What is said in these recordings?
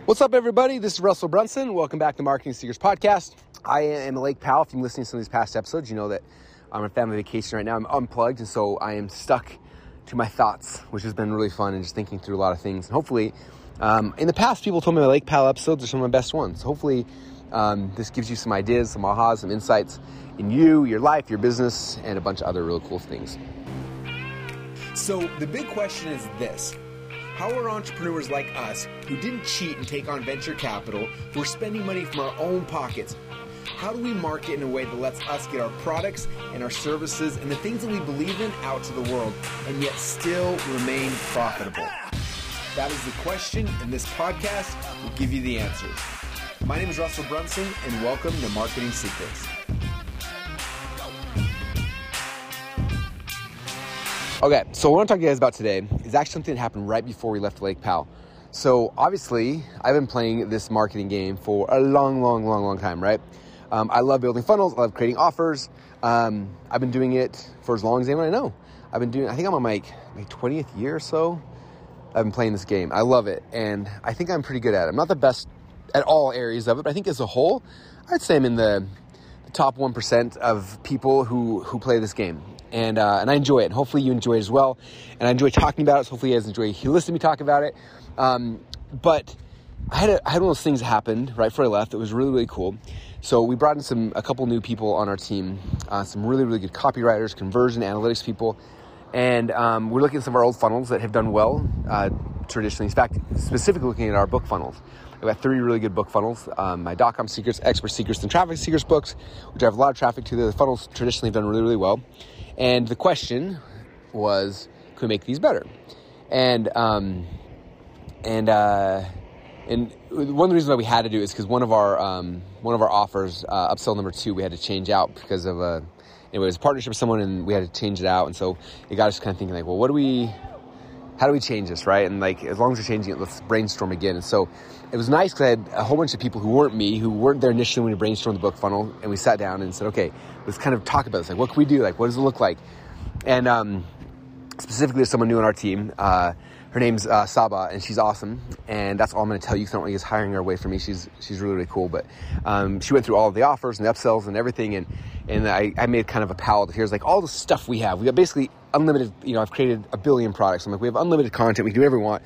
What's up, everybody? This is Russell Brunson. Welcome back to Marketing Secrets Podcast. I am a Lake Pal. If you've been listening to some of these past episodes, you know that I'm on family vacation right now. I'm unplugged, and so I am stuck to my thoughts, which has been really fun, and just thinking through a lot of things. And hopefully, in the past, people told me my Lake Pal episodes are some of my best ones. Hopefully, this gives you some ideas, some ahas, some insights in you, your life, your business, and a bunch of other really cool things. So the big question is this. How are entrepreneurs like us, who didn't cheat and take on venture capital, who are spending money from our own pockets, how do we market in a way that lets us get our products and our services and the things that we believe in out to the world and yet still remain profitable? That is the question, and this podcast will give you the answers. My name is Russell Brunson, and welcome to Marketing Secrets. Okay, so what I want to talk to you guys about today is actually something that happened right before we left Lake Pal. So obviously, I've been playing this marketing game for a long time, right? I love building funnels. I love creating offers. I've been doing it for as long as anyone I know. I think I'm on my 20th year or so. I've been playing this game. I love it, and I think I'm pretty good at it. I'm not the best at all areas of it, but I think as a whole, I'd say I'm in the top 1% of people who play this game. And I enjoy it. And hopefully you enjoy it as well. And I enjoy talking about it. So hopefully you guys enjoy listening to me talk about it. But I had one of those things that happened right before I left. It was really cool. So we brought in a couple new people on our team, some really good copywriters, conversion analytics people. And we're looking at some of our old funnels that have done well traditionally. In fact, specifically looking at our book funnels. I've got 3 really good book funnels. My .com Secrets, Expert Secrets, and Traffic Secrets books, which I have a lot of traffic to. The funnels traditionally have done really well. And the question was, can we make these better? And one of the reasons why we had to do it is because one of our offers, upsell number 2, we had to change out because of anyway, it was a partnership with someone, and we had to change it out. And so it got us kind of thinking like, well, how do we change this, right? And like, as long as we're changing it, let's brainstorm again. And so it was nice because I had a whole bunch of people who weren't me, who weren't there initially when we brainstormed the book funnel, and we sat down and said, okay, let's kind of talk about this. Like, what can we do? Like, what does it look like? And specifically, there's someone new on our team. Her name's Saba, and she's awesome. And that's all I'm going to tell you, because I don't want you guys hiring her away from me. She's really cool. But she went through all of the offers and the upsells and everything. And I made kind of a palette. Here's like all the stuff we have. We got basically unlimited, I've created 1 billion products. I'm like, we have unlimited content. We can do whatever we want.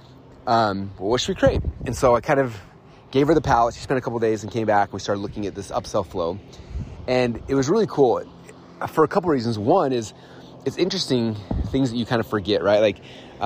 Well, what should we create? And so I kind of gave her the palette. She spent a couple of days and came back, and we started looking at this upsell flow. And it was really cool for a couple of reasons. One is it's interesting things that you kind of forget, right? Like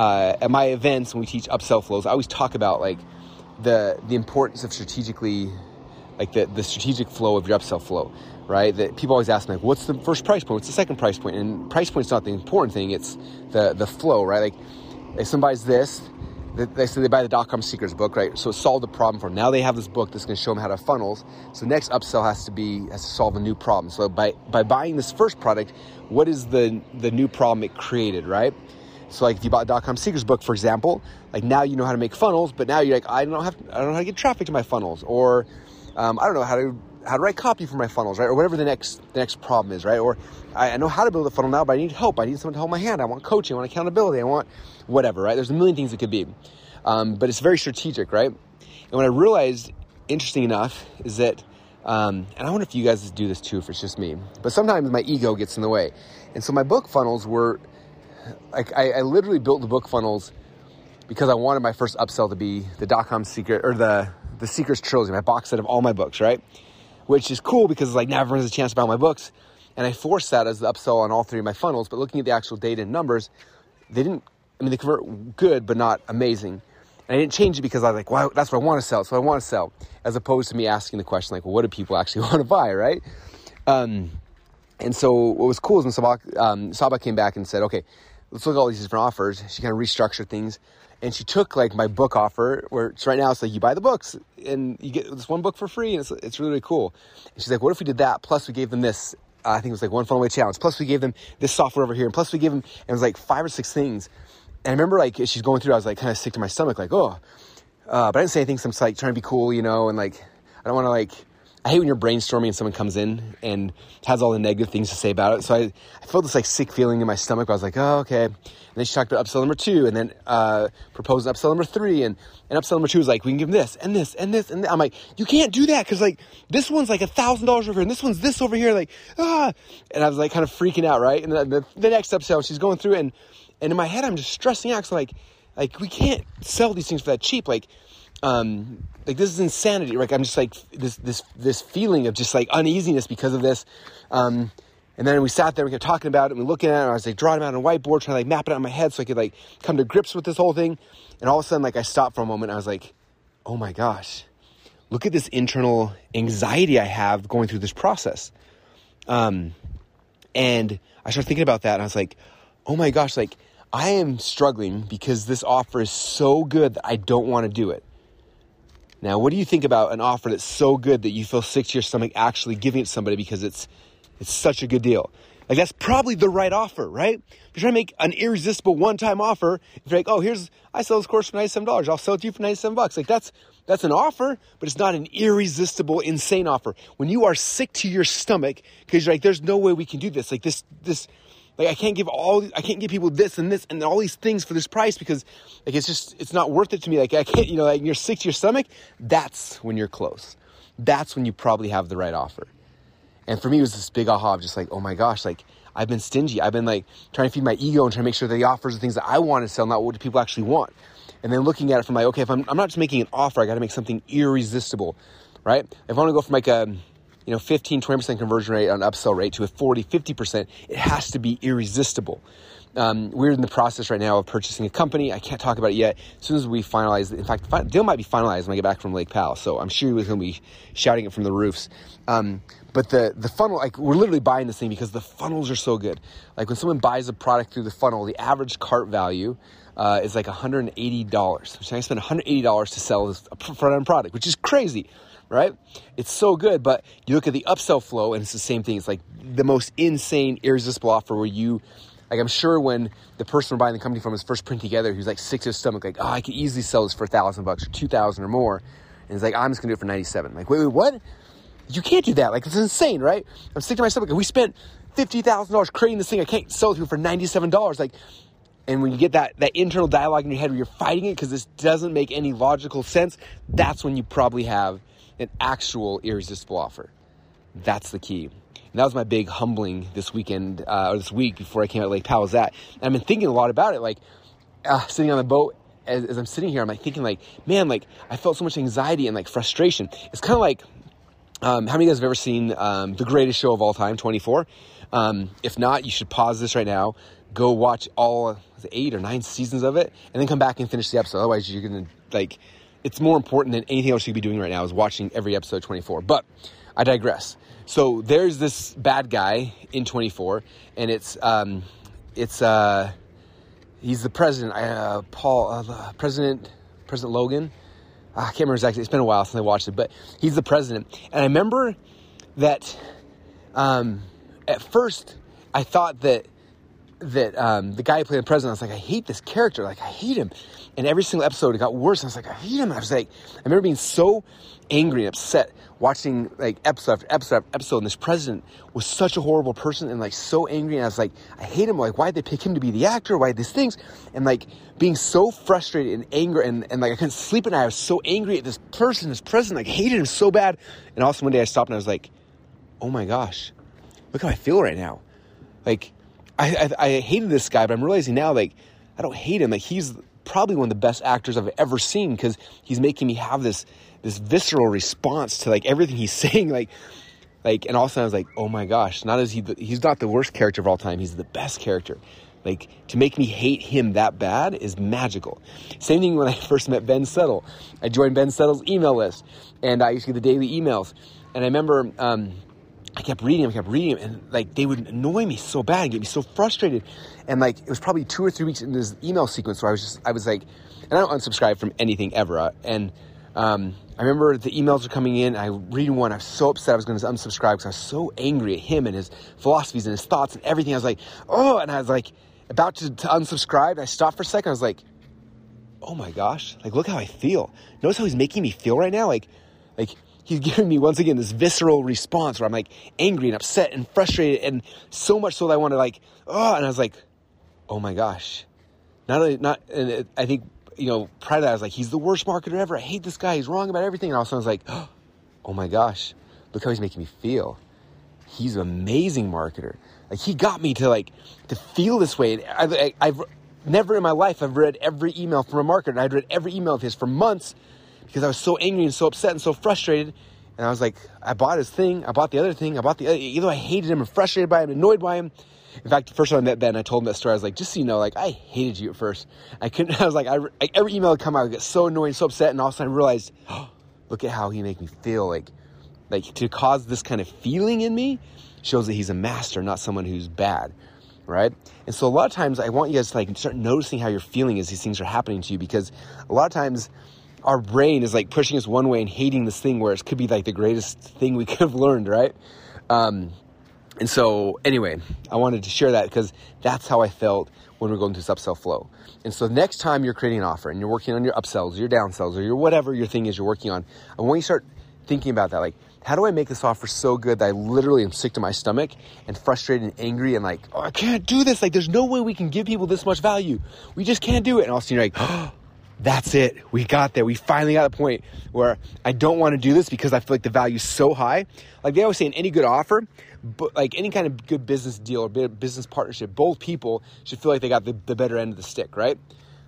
at my events, when we teach upsell flows, I always talk about like the importance of strategically, like the strategic flow of your upsell flow, right? That people always ask me, like, what's the first price point? What's the second price point? And price point's not the important thing. It's the flow, right? Like if someone buys this, they say they buy the .com Secrets book, right? So it solved the problem for them. Now they have this book that's going to show them how to funnels. So next upsell has to solve a new problem. So by buying this first product, what is the new problem it created, right? So like if you bought .com Secrets book, for example, like now you know how to make funnels, but now you're like, I don't know how to get traffic to my funnels, or I don't know how to write copy for my funnels, right? Or whatever the next problem is, right? Or I know how to build a funnel now, but I need help. I need someone to hold my hand. I want coaching. I want accountability. I want whatever, right? There's a million things it could be. But it's very strategic, right? And what I realized, interesting enough, is that, and I wonder if you guys do this too, if it's just me, but sometimes my ego gets in the way. And so my book funnels were, like, I literally built the book funnels because I wanted my first upsell to be the .com Secret, or the Secrets Trilogy, my box set of all my books, right? Which is cool because it's like now everyone has a chance to buy my books. And I forced that as the upsell on all 3 of my funnels. But looking at the actual data and numbers, they convert good, but not amazing. And I didn't change it because I was like, wow, that's what I want to sell. So I want to sell, as opposed to me asking the question, like, well, what do people actually want to buy, right? And so what was cool is when Saba came back and said, okay, let's look at all these different offers. She kind of restructured things. And she took like my book offer, where right now it's like you buy the books and you get this one book for free, and it's really cool. And she's like, what if we did that? Plus we gave them this, I think it was like one funnel away challenge. Plus we gave them this software over here. And plus we gave them, and it was like 5 or 6 things. And I remember like as she's going through, I was like kind of sick to my stomach, like, but I didn't say anything. So I'm just like trying to be cool, and like, I don't want to like I hate when you're brainstorming and someone comes in and has all the negative things to say about it. So I felt this like sick feeling in my stomach. I was like, oh, okay. And then she talked about upsell number 2 and then proposed upsell number 3. And upsell number 2 was like, we can give this and this and this. And I'm like, you can't do that because like this one's like $1,000 over here and this one's this over here. Like, ah. And I was like kind of freaking out, right? And the next upsell, she's going through it. And in my head, I'm just stressing out. So like we can't sell these things for that cheap. Like this is insanity. Like I'm just like this feeling of just like uneasiness because of this. And then we sat there, we kept talking about it, and we looking at it, and I was like drawing it out on a whiteboard, trying to like map it out in my head so I could like come to grips with this whole thing. And all of a sudden, like I stopped for a moment. And I was like, oh my gosh, look at this internal anxiety I have going through this process. And I started thinking about that, and I was like, oh my gosh, like I am struggling because this offer is so good that I don't want to do it. Now, what do you think about an offer that's so good that you feel sick to your stomach actually giving it to somebody because it's such a good deal? Like that's probably the right offer, right? If you're trying to make an irresistible one-time offer, if you're like, oh, I sell this course for $97, I'll sell it to you for $97. Like that's an offer, but it's not an irresistible, insane offer. When you are sick to your stomach because you're like, there's no way we can do this. Like this. Like I can't give people this and this and all these things for this price because like it's not worth it to me. Like I can't, like you're sick to your stomach. That's when you're close. That's when you probably have the right offer. And for me, it was this big aha of just like, oh my gosh, like I've been stingy. I've been like trying to feed my ego and trying to make sure that the offers are things that I want to sell, not what people actually want. And then looking at it from like, okay, if I'm not just making an offer, I got to make something irresistible, right? If I want to go from like a 15, 20% conversion rate on upsell rate to a 40, 50%, it has to be irresistible. We're in the process right now of purchasing a company. I can't talk about it yet. As soon as we finalize, in fact, the deal might be finalized when I get back from Lake Powell. So I'm sure we're going to be shouting it from the roofs. But the funnel, like we're literally buying this thing because the funnels are so good. Like when someone buys a product through the funnel, the average cart value is like $180. Which I spend $180 to sell this front-end product, which is crazy. Right? It's so good, but you look at the upsell flow and it's the same thing. It's like the most insane, irresistible offer where like I'm sure when the person we're buying the company from was first putting together, he was like sick to his stomach, like, oh, I could easily sell this for $1,000 or $2,000 or more. And he's like, I'm just gonna do it for $97. Like, wait, what? You can't do that. Like, it's insane, right? I'm sick to my stomach. We spent $50,000 creating this thing. I can't sell it to you for $97. Like, and when you get that internal dialogue in your head where you're fighting it because this doesn't make any logical sense, that's when you probably have an actual irresistible offer. That's the key. And that was my big humbling this weekend, or this week before I came out of Lake Powell was that. And I've been thinking a lot about it, like sitting on the boat as I'm sitting here, I'm like thinking like, man, like I felt so much anxiety and like frustration. It's kind of like, how many of you guys have ever seen the greatest show of all time, 24? If not, you should pause this right now, go watch all 8 or 9 seasons of it, and then come back and finish the episode. Otherwise, you're going to like... It's more important than anything else you could be doing right now is watching every episode 24. But I digress. So there's this bad guy in 24, and he's the president, President Logan. I can't remember exactly. It's been a while since I watched it, but he's the president. And I remember that at first I thought that the guy who played the president, I was like, I hate this character. Like, I hate him. And every single episode, it got worse. And I was like, I hate him. I was like, I remember being so angry and upset watching like episode after episode after episode. And this president was such a horrible person and like so angry. And I was like, I hate him. Like, why'd they pick him to be the actor? Why these things? And like being so frustrated and angry and like I couldn't sleep at night. I was so angry at this person, this president. Like, hated him so bad. And also one day I stopped and I was like, oh my gosh, look how I feel right now. Like, I hated this guy, but I'm realizing now, like, I don't hate him. Like, he's probably one of the best actors I've ever seen because he's making me have this visceral response to, like, everything he's saying. Like, and all of a sudden I was like, oh my gosh, he's not the worst character of all time. He's the best character. Like, to make me hate him that bad is magical. Same thing when I first met Ben Settle. I joined Ben Settle's email list, and I used to get the daily emails. And I remember... I kept reading them, and like they would annoy me so bad and get me so frustrated. And like it was probably 2 or 3 weeks into this email sequence where I was like, and I don't unsubscribe from anything ever. And I remember the emails were coming in. I read one. I was so upset I was going to unsubscribe because I was so angry at him and his philosophies and his thoughts and everything. I was like, oh, and I was like about to unsubscribe. And I stopped for a second. I was like, oh my gosh, like look how I feel. Notice how he's making me feel right now. Like he's giving me, once again, this visceral response where I'm like angry and upset and frustrated, and so much so that I want to and I was like, oh my gosh. I think, prior to that, I was like, he's the worst marketer ever. I hate this guy. He's wrong about everything. And all of a sudden I was like, oh my gosh, look how he's making me feel. He's an amazing marketer. Like, he got me to feel this way. I've never in my life, I've read every email from a marketer. And I'd read every email of his for months because I was so angry and so upset and so frustrated. And I was like, I bought his thing. I bought the other thing. I bought the other. Even though I hated him and frustrated by him, annoyed by him. In fact, the first time I met Ben, I told him that story. I was like, just so you know, I hated you at first. Every email would come out, I would get so annoyed and so upset. And all of a sudden I realized, look at how he made me feel. Like to cause this kind of feeling in me shows that he's a master, not someone who's bad, right? And so a lot of times I want you guys to start noticing how you're feeling as these things are happening to you, because a lot of times our brain is pushing us one way and hating this thing where it could be the greatest thing we could have learned, right? And so anyway, I wanted to share that because that's how I felt when we're going through this upsell flow. And so next time you're creating an offer and you're working on your upsells, or your downsells, or your whatever your thing is you're working on, I want you to start thinking about that. How do I make this offer so good that I literally am sick to my stomach and frustrated and angry and I can't do this. There's no way we can give people this much value. We just can't do it. And all of a sudden you're like, that's it. We got there. We finally got a point where I don't want to do this because I feel like the value is so high. They always say in any good offer, but any kind of good business deal or business partnership, both people should feel like they got the better end of the stick, right?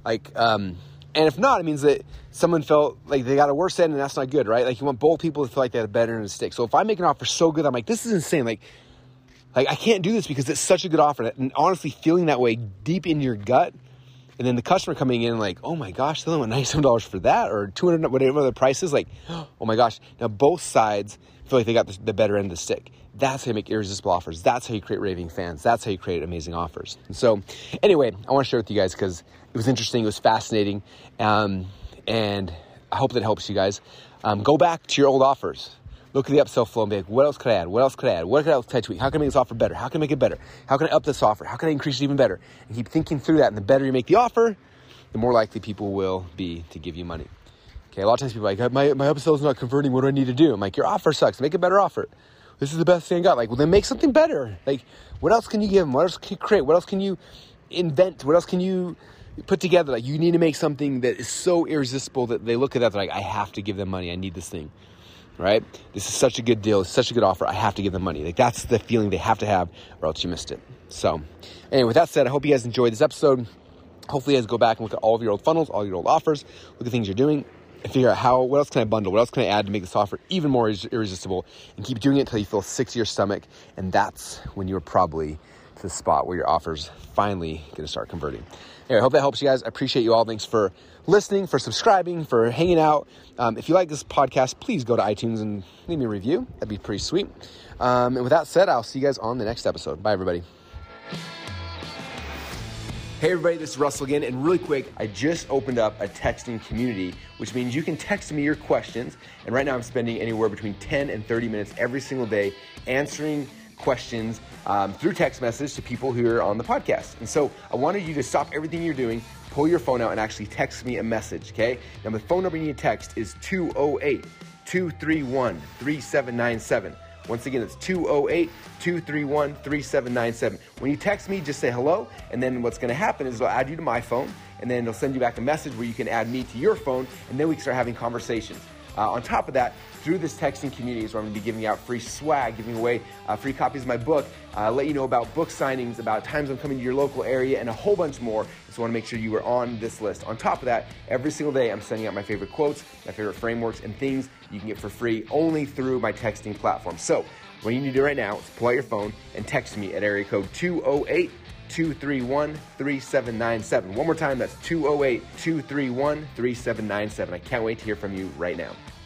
And if not, it means that someone felt like they got a worse end, and that's not good, right? You want both people to feel like they had a better end of the stick. So if I make an offer so good, I'm like, this is insane. I can't do this because it's such a good offer. And honestly, feeling that way deep in your gut, and then the customer coming in oh my gosh, they only want $97 for that, or $200, whatever the price is. Oh my gosh. Now both sides feel like they got the better end of the stick. That's how you make irresistible offers. That's how you create raving fans. That's how you create amazing offers. And so anyway, I want to share with you guys because it was interesting. It was fascinating. And I hope that helps you guys. Go back to your old offers. Look at the upsell flow and be like, what else could I add? What else could I add? What could I tweak? How can I make this offer better? How can I make it better? How can I up this offer? How can I increase it even better? And keep thinking through that. And the better you make the offer, the more likely people will be to give you money. Okay, a lot of times people are like, my upsell is not converting. What do I need to do? I'm like, your offer sucks. Make a better offer. This is the best thing I got. Well, then make something better. What else can you give them? What else can you create? What else can you invent? What else can you put together? You need to make something that is so irresistible that they look at that, they're I have to give them money. I need this thing, right? This is such a good deal. It's such a good offer. I have to give them money. That's the feeling they have to have, or else you missed it. So anyway, with that said, I hope you guys enjoyed this episode. Hopefully you guys go back and look at all of your old funnels, all your old offers, look at things you're doing, and figure out what else can I bundle? What else can I add to make this offer even more irresistible? And keep doing it until you feel sick to your stomach. And that's when you're probably to the spot where your offer's finally going to start converting. Anyway, I hope that helps you guys. I appreciate you all. Thanks for listening, for subscribing, for hanging out. If you like this podcast, please go to iTunes and leave me a review. That'd be pretty sweet. And with that said, I'll see you guys on the next episode. Bye, everybody. Hey everybody, this is Russell again, and really quick, I just opened up a texting community, which means you can text me your questions, and right now I'm spending anywhere between 10 and 30 minutes every single day answering questions through text message to people who are on the podcast. And so I wanted you to stop everything you're doing, pull your phone out, and actually text me a message, okay? Now the phone number you need to text is 208-231-3797. Once again, it's 208-231-3797. When you text me, just say hello, and then what's going to happen is it'll add you to my phone, and then it'll send you back a message where you can add me to your phone, and then we can start having conversations. On top of that, through this texting community is where I'm going to be giving out free swag, giving away free copies of my book, let you know about book signings, about times I'm coming to your local area, and a whole bunch more. So I want to make sure you are on this list. On top of that, every single day I'm sending out my favorite quotes, my favorite frameworks, and things you can get for free only through my texting platform. So what you need to do right now is pull out your phone and text me at area code 208-231-3797. One more time, that's 208-231-3797. I can't wait to hear from you right now.